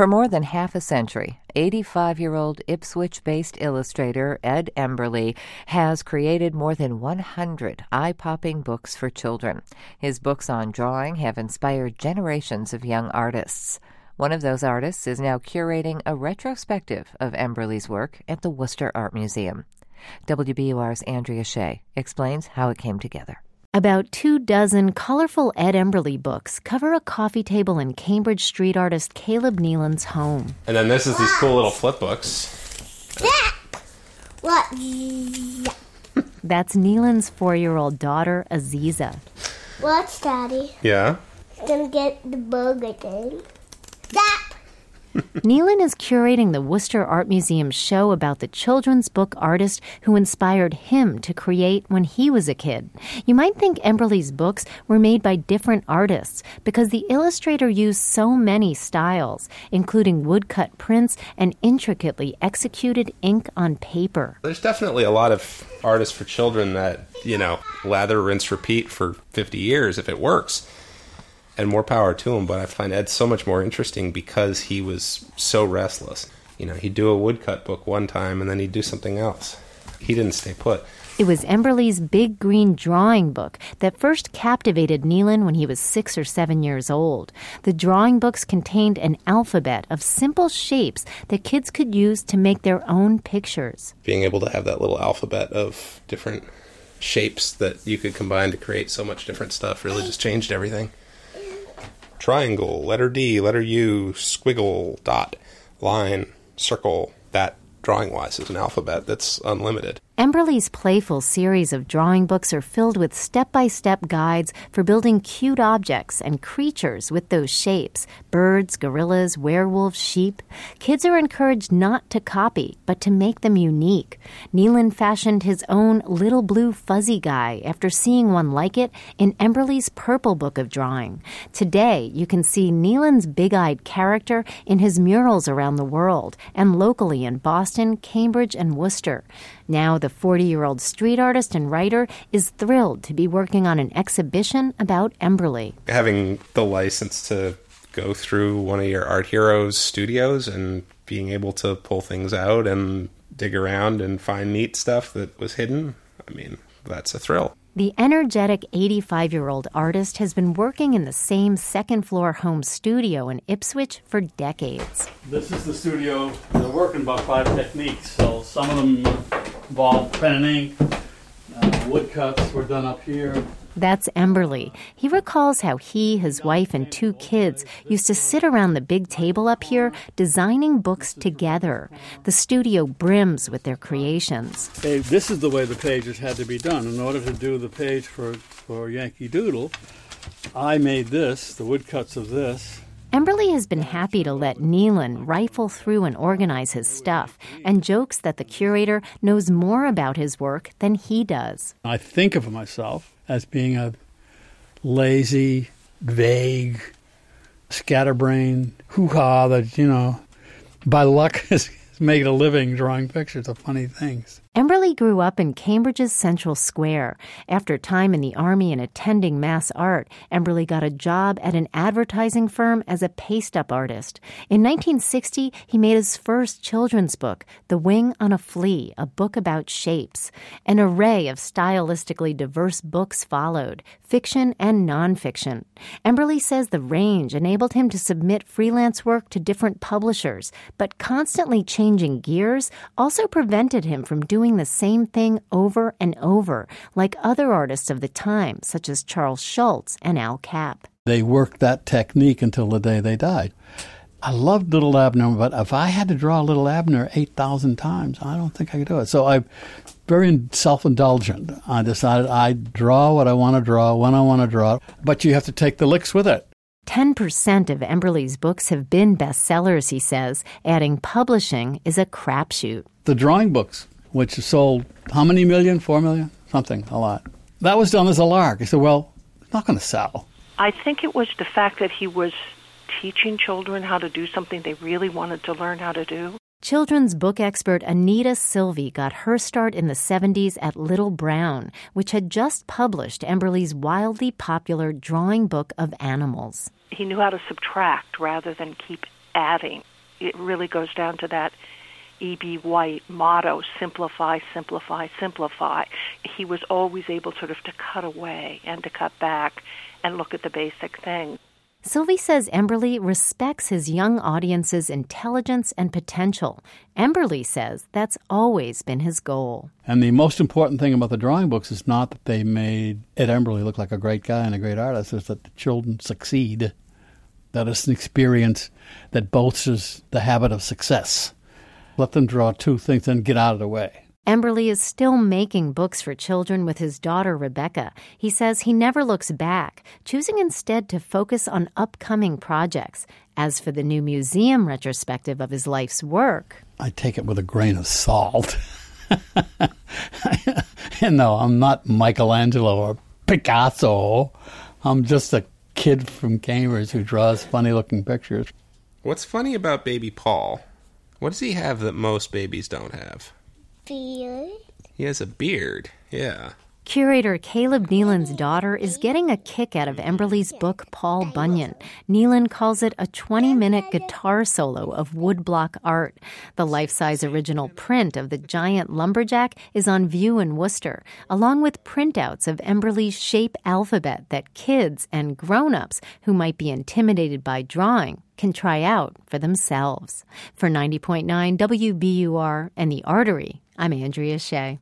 For more than half a century, 85-year-old Ipswich-based illustrator Ed Emberley has created more than 100 eye-popping books for children. His books on drawing have inspired generations of young artists. One of those artists is now curating a retrospective of Emberley's work at the Worcester Art Museum. WBUR's Andrea Shea explains how it came together. About 24 colorful Ed Emberley books cover a coffee table in Cambridge street artist Caleb Nealon's home. And then this is these cool little flip books. What? That's Nealon's 4-year-old daughter, Aziza. What's Daddy? Yeah? Gonna get the burger thing. That! Nealon is curating the Worcester Art Museum's show about the children's book artist who inspired him to create when he was a kid. You might think Emberley's books were made by different artists because the illustrator used so many styles, including woodcut prints and intricately executed ink on paper. There's definitely a lot of artists for children that, lather, rinse, repeat for 50 years if it works. And more power to him, but I find Ed so much more interesting because he was so restless. He'd do a woodcut book one time and then he'd do something else. He didn't stay put. It was Emberley's big green drawing book that first captivated Nealon when he was 6 or 7 years old. The drawing books contained an alphabet of simple shapes that kids could use to make their own pictures. Being able to have that little alphabet of different shapes that you could combine to create so much different stuff really just changed everything. Triangle, letter D, letter U, squiggle, dot, line, circle. That, drawing-wise, is an alphabet that's unlimited. Emberley's playful series of drawing books are filled with step-by-step guides for building cute objects and creatures with those shapes: birds, gorillas, werewolves, sheep. Kids are encouraged not to copy, but to make them unique. Nealon fashioned his own little blue fuzzy guy after seeing one like it in Emberley's Purple Book of Drawing. Today, you can see Nealon's big-eyed character in his murals around the world and locally in Boston, Cambridge, and Worcester. Now, the 40-year-old street artist and writer is thrilled to be working on an exhibition about Emberley. Having the license to go through one of your Art Heroes studios and being able to pull things out and dig around and find neat stuff that was hidden, that's a thrill. The energetic 85-year-old artist has been working in the same second-floor home studio in Ipswich for decades. This is the studio. They're working about 5 techniques. So some of them involve pen and ink. Woodcuts were done up here. That's Emberley. He recalls how he, his wife, and 2 kids used to sit around the big table up here designing books together. The studio brims with their creations. Hey, this is the way the pages had to be done. In order to do the page for Yankee Doodle, I made this, the woodcuts of this. Emberley has been happy to let Nealon rifle through and organize his stuff, and jokes that the curator knows more about his work than he does. I think of myself as being a lazy, vague, scatterbrained hoo-ha that, by luck is making a living drawing pictures of funny things. Emberley grew up in Cambridge's Central Square. After time in the Army and attending mass art, Emberley got a job at an advertising firm as a paste-up artist. In 1960, he made his first children's book, The Wing on a Flea, a book about shapes. An array of stylistically diverse books followed, fiction and nonfiction. Emberley says the range enabled him to submit freelance work to different publishers, but constantly changing gears also prevented him from doing the same thing over and over, like other artists of the time, such as Charles Schulz and Al Capp. They worked that technique until the day they died. I loved Little Abner, but if I had to draw Little Abner 8,000 times, I don't think I could do it. So I'm very self-indulgent. I decided I draw what I want to draw, when I want to draw, but you have to take the licks with it. 10% of Emberley's books have been bestsellers, he says. Adding publishing is a crapshoot. The drawing books, which sold how many million? 4 million? Something, a lot. That was done as a lark. He said, well, it's not going to sell. I think it was the fact that he was teaching children how to do something they really wanted to learn how to do. Children's book expert Anita Silvey got her start in the 70s at Little Brown, which had just published Emberley's wildly popular drawing book of animals. He knew how to subtract rather than keep adding. It really goes down to that E.B. White motto, simplify, simplify, simplify. He was always able sort of to cut away and to cut back and look at the basic things. Sylvie says Emberly respects his young audience's intelligence and potential. Emberly says that's always been his goal. And the most important thing about the drawing books is not that they made Ed Emberly look like a great guy and a great artist, it's that the children succeed. That it's an experience that bolsters the habit of success. Let them draw two things and get out of the way. Emberly is still making books for children with his daughter, Rebecca. He says he never looks back, choosing instead to focus on upcoming projects. As for the new museum retrospective of his life's work, I take it with a grain of salt. No, I'm not Michelangelo or Picasso. I'm just a kid from Cambridge who draws funny-looking pictures. What's funny about baby Paul? What does he have that most babies don't have? Beard. He has a beard, yeah. Curator Caleb Nealon's daughter is getting a kick out of Emberly's book, Paul Bunyan. Nealon calls it a 20-minute guitar solo of woodblock art. The life-size original print of the giant lumberjack is on view in Worcester, along with printouts of Emberly's shape alphabet that kids and grown-ups who might be intimidated by drawing can try out for themselves. For 90.9 WBUR and The Artery, I'm Andrea Shea.